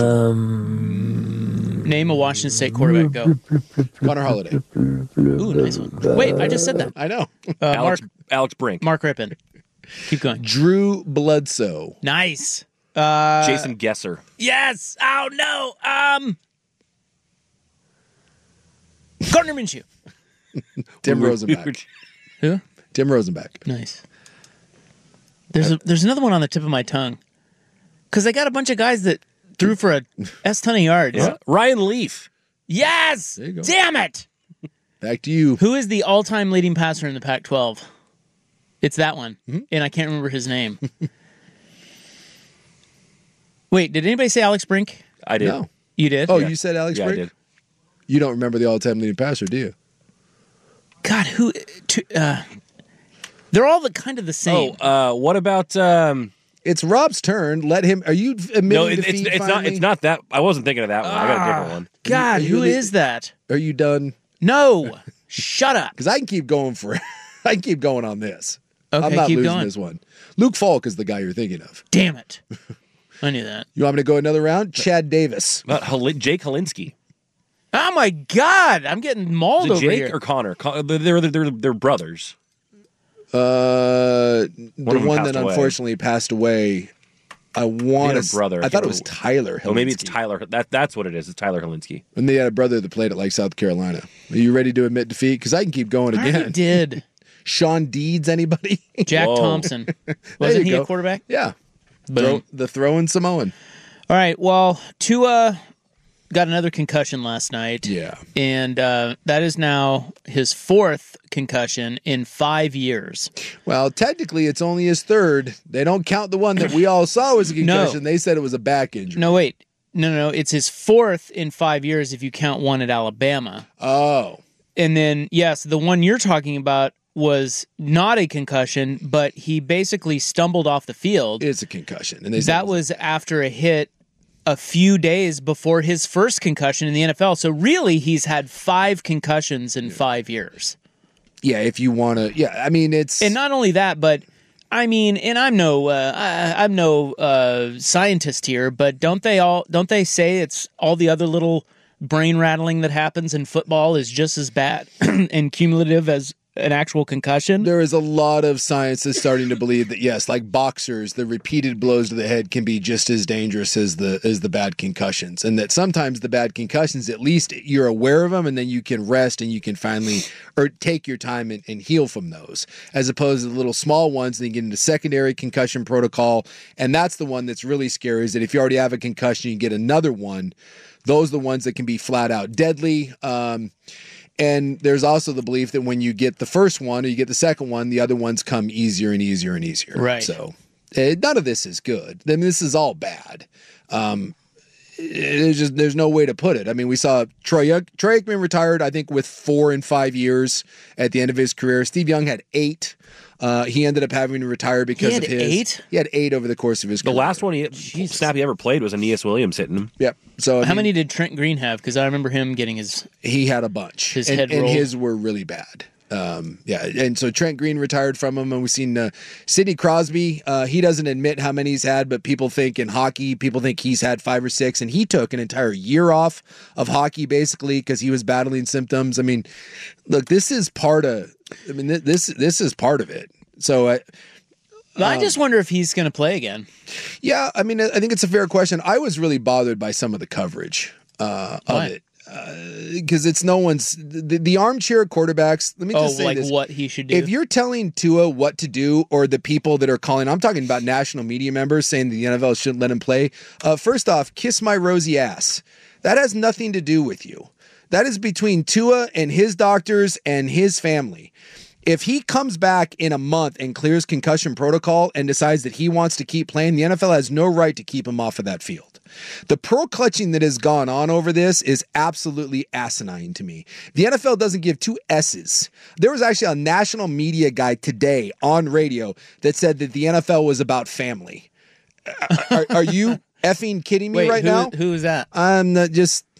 Name a Washington State quarterback. Go. Connor Holiday. Ooh, nice one. Wait, I just said that. I know. Alex Brink. Mark Rippon. Keep going. Drew Bledsoe. Nice. Jason Gesser. Yes. Oh no. Gardner Minshew. Tim Rosenbach. Who? Tim Rosenbach. Nice. There's another one on the tip of my tongue. Because they got a bunch of guys that threw for a S-ton of yards. Yeah. Ryan Leaf. Yes! There you go. Damn it! Back to you. Who is the all-time leading passer in the Pac-12? It's that one. And I can't remember his name. Wait, did anybody say Alex Brink? I did. No. You did? Oh, you said Alex Yeah, Brink? I did. You don't remember the all-time leading passer, do you? God, who... they're all kind of the same. Oh, what about... It's Rob's turn. Let him... Are you admitting defeat it's not. It's not that. I wasn't thinking of that one. I got a different one. God, who is that? Are you done? No. Shut up. Because I can keep going I can keep going on this. Okay, I'm not keep losing going. this one. Luke Falk is the guy you're thinking of. Damn it. I knew that. You want me to go another round? Chad Davis. Jake Holinsky. Oh my God! I'm getting mauled over Jake here. or Connor? They're brothers. The one that away. unfortunately passed away. I want a brother. I thought it was Tyler Holinsky. Oh, maybe it's Tyler. That's what it is. It's Tyler Holinsky. And they had a brother that played at like South Carolina. Are you ready to admit defeat? Because I can keep going I again. already did. Sean Deeds, anybody? Jack Thompson. Wasn't he a quarterback? Yeah. Boom. The throwing Samoan. All right. Well, Tua got another concussion last night. Yeah. And that is now his fourth concussion in 5 years. Well, technically, it's only his third. They don't count the one that we all saw was a concussion. No. They said it was a back injury. No, wait. No. It's his fourth in 5 years if you count one at Alabama. Oh. And then, yes, the one you're talking about was not a concussion, but he basically stumbled off the field. It's a concussion. And that was after a hit a few days before his first concussion in the NFL. So really, he's had 5 concussions in 5 years. Yeah, if you want to. Yeah, I mean, it's... And not only that, but... I mean, and I'm no scientist here, but don't they say it's all the other little brain rattling that happens in football is just as bad and cumulative as an actual concussion? There is a lot of science that's starting to believe that, yes, like boxers, the repeated blows to the head can be just as dangerous as the bad concussions. And that sometimes the bad concussions, at least you're aware of them and then you can rest and you can finally, or take your time and heal from those. As opposed to the little small ones, then you get into secondary concussion protocol. And that's the one that's really scary, is that if you already have a concussion, you get another one. Those are the ones that can be flat out deadly. And there's also the belief that when you get the first one or you get the second one, the other ones come easier and easier and easier. Right. So none of this is good. I mean, this is all bad. There's no way to put it. I mean, we saw Troy Aikman retired, I think, with 4 and 5 years at the end of his career. Steve Young had 8. He ended up having to retire because of his... 8? He had 8 over the course of his career. The last one snap he ever played was Aeneas Williams hitting him. Yep. So how many did Trent Green have? Because I remember him getting his... He had a bunch. His head and rolled. his were really bad. Yeah, and so Trent Green retired from him, and we've seen Sidney Crosby. He doesn't admit how many he's had, but people think in hockey, people think he's had 5 or 6, and he took an entire year off of hockey basically because he was battling symptoms. I mean, look, this is part of. I mean, this is part of it. So I just wonder if he's going to play again. Yeah, I mean, I think it's a fair question. I was really bothered by some of the coverage of it. Because it's no one's the armchair quarterbacks. Let me just say this. What he should do. If you're telling Tua what to do, or the people that are calling, I'm talking about national media members saying the NFL shouldn't let him play. First off, kiss my rosy ass. That has nothing to do with you. That is between Tua and his doctors and his family. If he comes back in a month and clears concussion protocol and decides that he wants to keep playing, the NFL has no right to keep him off of that field. The pearl clutching that has gone on over this is absolutely asinine to me. The NFL doesn't give 2 S's. There was actually a national media guy today on radio that said that the NFL was about family. Are you effing kidding me now? Who is that? I'm not just...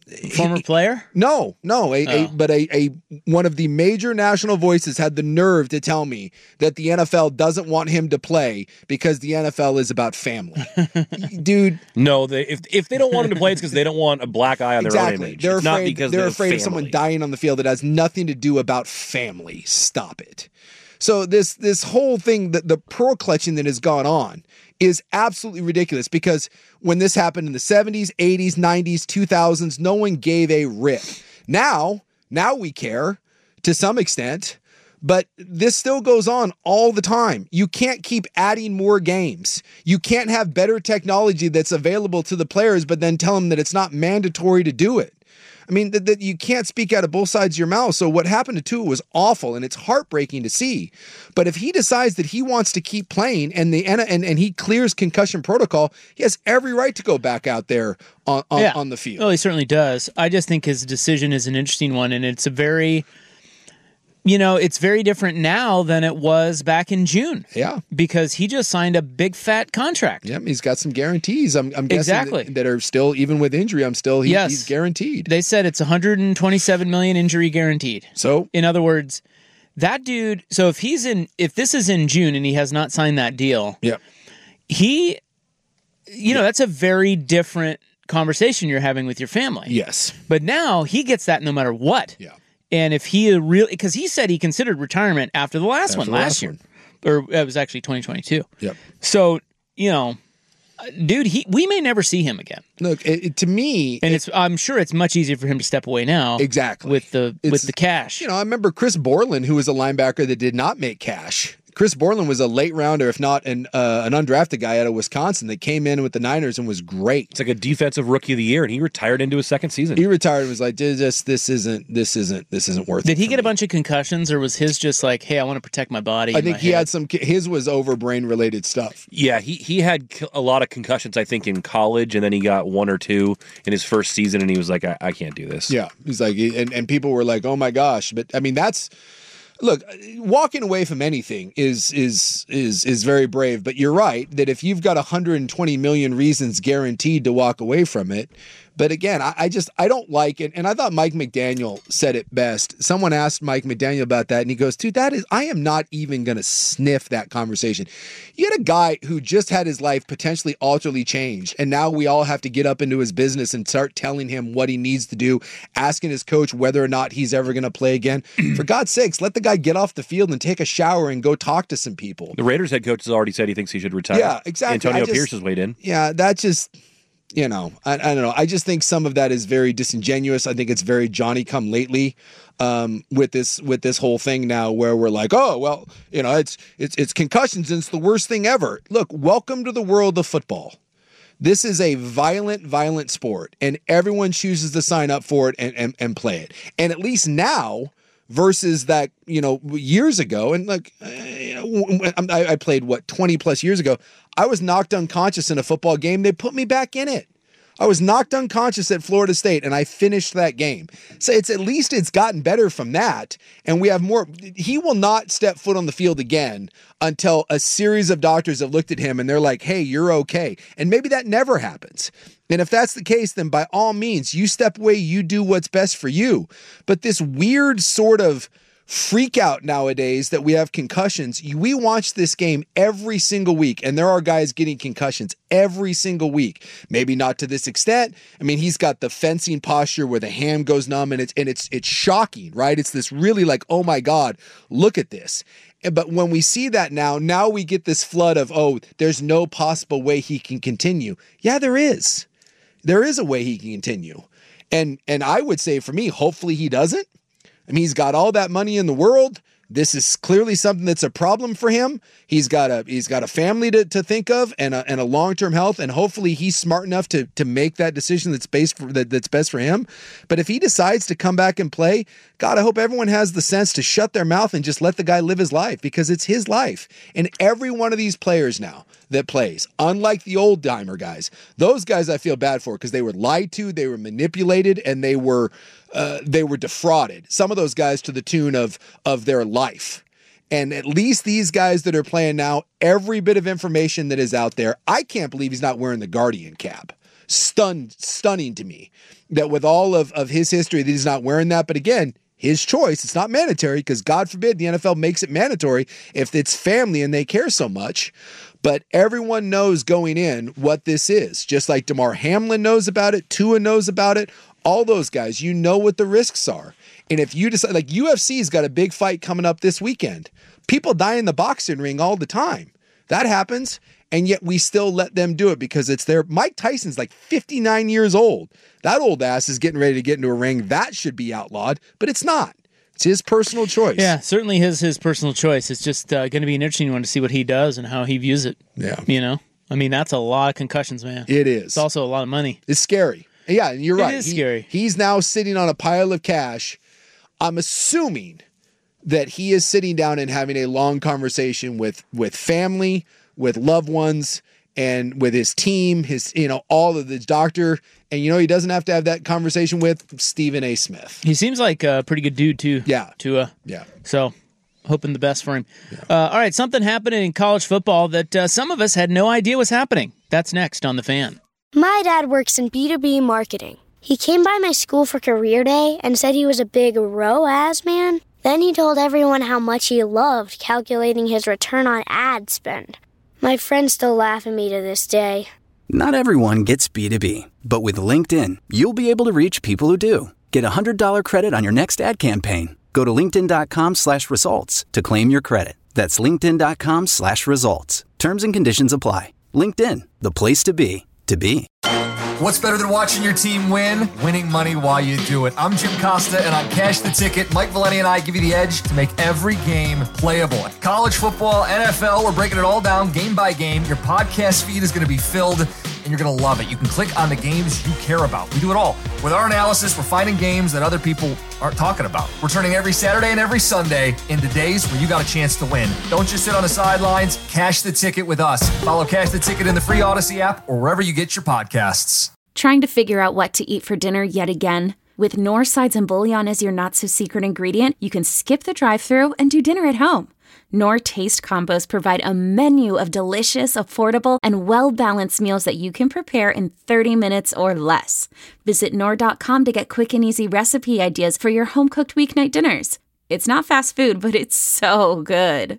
Former player? No, but a one of the major national voices had the nerve to tell me that the NFL doesn't want him to play because the NFL is about family. Dude. No, if they don't want him to play, it's because they don't want a black eye on their own image. They're it's afraid, not because they're afraid of someone dying on the field that has nothing to do about family. Stop it. So this whole thing, the pearl clutching that has gone on is absolutely ridiculous because when this happened in the 70s, 80s, 90s, 2000s, no one gave a rip. Now we care to some extent, but this still goes on all the time. You can't keep adding more games. You can't have better technology that's available to the players, but then tell them that it's not mandatory to do it. I mean, that you can't speak out of both sides of your mouth. So what happened to Tua was awful, and it's heartbreaking to see. But if he decides that he wants to keep playing and he clears concussion protocol, he has every right to go back out there on the field. Well, he certainly does. I just think his decision is an interesting one, and it's a very... it's very different now than it was back in June. Yeah. Because he just signed a big fat contract. Yeah, he's got some guarantees. I'm guessing that are still, even with injury, he's guaranteed. They said it's $127 million injury guaranteed. So, in other words, that dude, so if this is in June and he has not signed that deal, that's a very different conversation you're having with your family. Yes. But now he gets that no matter what. Yeah. And if he really, because he said he considered retirement after the last year, or it was actually 2022. Yep. So, dude, we may never see him again. Look, to me, and I'm sure it's much easier for him to step away now. Exactly. With the cash. I remember Chris Borland, who was a linebacker that did not make cash. Chris Borland was a late rounder, if not an undrafted guy out of Wisconsin that came in with the Niners and was great. It's like a defensive rookie of the year, and he retired into his second season. He retired and was like, this isn't worth it. Did he get a bunch of concussions, or was his just like, hey, I want to protect my body? I think he had his was over brain related stuff. Yeah, he had a lot of concussions, I think, in college, and then he got one or two in his first season, and he was like, I can't do this. Yeah, he's like, and people were like, oh my gosh, but I mean that's. Look, walking away from anything is very brave, but you're right that if you've got 120 million reasons guaranteed to walk away from it, but again, I don't like it. And I thought Mike McDaniel said it best. Someone asked Mike McDaniel about that, and he goes, dude, I am not even going to sniff that conversation. You had a guy who just had his life potentially alterly changed, and now we all have to get up into his business and start telling him what he needs to do, asking his coach whether or not he's ever going to play again. For God's sakes, let the guy get off the field and take a shower and go talk to some people. The Raiders head coach has already said he thinks he should retire. Yeah, exactly. Antonio Pierce has weighed in. Yeah, that just... I don't know. I just think some of that is very disingenuous. I think it's very Johnny-come-lately with this whole thing now, where we're like, oh well, it's concussions and it's the worst thing ever. Look, welcome to the world of football. This is a violent sport, and everyone chooses to sign up for it and play it. And at least now, versus that, years ago, and look, I played 20 plus years ago. I was knocked unconscious in a football game. They put me back in it. I was knocked unconscious at Florida State, and I finished that game. So it's gotten better from that, and we have more. He will not step foot on the field again until a series of doctors have looked at him and they're like, hey, you're okay. And maybe that never happens. And if that's the case, then by all means, you step away, you do what's best for you. But this weird sort of freak out nowadays that we have concussions. We watch this game every single week, and there are guys getting concussions every single week. Maybe not to this extent. I mean, he's got the fencing posture where the hand goes numb, and it's shocking, right? It's this really like, oh my God, look at this. But when we see that now we get this flood of, oh, there's no possible way he can continue. Yeah, there is. There is a way he can continue. And I would say for me, hopefully he doesn't. I mean, he's got all that money in the world. This is clearly something that's a problem for him. He's got a family to think of and a long-term health, and hopefully he's smart enough to make that decision that's best for him. But if he decides to come back and play, God, I hope everyone has the sense to shut their mouth and just let the guy live his life, because it's his life. And every one of these players now that plays, unlike the old-timer guys, those guys I feel bad for because they were lied to, they were manipulated, and they were defrauded. Some of those guys to the tune of their life. And at least these guys that are playing now, every bit of information that is out there, I can't believe he's not wearing the Guardian cap. Stunning to me. that with all of his history that he's not wearing that. But again, his choice. It's not mandatory because God forbid the NFL makes it mandatory if it's family and they care so much. But everyone knows going in what this is. Just like DeMar Hamlin knows about it, Tua knows about it, all those guys, you know what the risks are. And if you decide, like UFC's got a big fight coming up this weekend. People die in the boxing ring all the time. That happens. And yet we still let them do it because it's their. Mike Tyson's like 59 years old. That old ass is getting ready to get into a ring. That should be outlawed, but it's not. It's his personal choice. Yeah, certainly his personal choice. It's just going to be an interesting one to see what he does and how he views it. Yeah. You know? I mean, that's a lot of concussions, man. It is. It's also a lot of money. It's scary. Yeah, and you're right. It is scary. He's now sitting on a pile of cash. I'm assuming that he is sitting down and having a long conversation with family, with loved ones, and with his team, all of the doctor. And he doesn't have to have that conversation with Stephen A. Smith. He seems like a pretty good dude too. Yeah. Tua. Yeah. So hoping the best for him. Yeah. All right, something happening in college football that some of us had no idea was happening. That's next on The Fan. My dad works in B2B marketing. He came by my school for career day and said he was a big ROAS man. Then he told everyone how much he loved calculating his return on ad spend. My friends still laugh at me to this day. Not everyone gets B2B, but with LinkedIn, you'll be able to reach people who do. Get a $100 credit on your next ad campaign. Go to linkedin.com/results to claim your credit. That's linkedin.com/results. Terms and conditions apply. LinkedIn, the place to be, to be. What's better than watching your team win? Winning money while you do it. I'm Jim Costa, and on Cash the Ticket, Mike Valeni and I give you the edge to make every game playable. College football, NFL, we're breaking it all down game by game. Your podcast feed is going to be filled, and you're going to love it. You can click on the games you care about. We do it all. With our analysis, we're finding games that other people aren't talking about. We're turning every Saturday and every Sunday into days where you got a chance to win. Don't just sit on the sidelines. Cash the Ticket with us. Follow Cash the Ticket in the free Odyssey app or wherever you get your podcasts. Trying to figure out what to eat for dinner yet again? With Knorr sides and bouillon as your not-so-secret ingredient, you can skip the drive-thru and do dinner at home. Knorr Taste Combos provide a menu of delicious, affordable, and well-balanced meals that you can prepare in 30 minutes or less. Visit Knorr.com to get quick and easy recipe ideas for your home-cooked weeknight dinners. It's not fast food, but it's so good.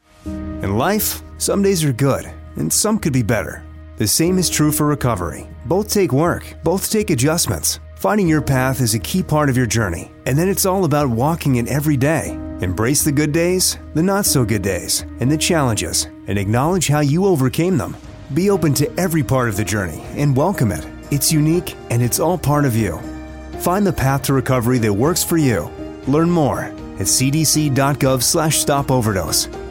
In life, some days are good, and some could be better. The same is true for recovery. Both take work, both take adjustments. Finding your path is a key part of your journey, and then it's all about walking it every day. Embrace the good days, the not-so-good days, and the challenges, and acknowledge how you overcame them. Be open to every part of the journey and welcome it. It's unique, and it's all part of you. Find the path to recovery that works for you. Learn more at cdc.gov/stopoverdose.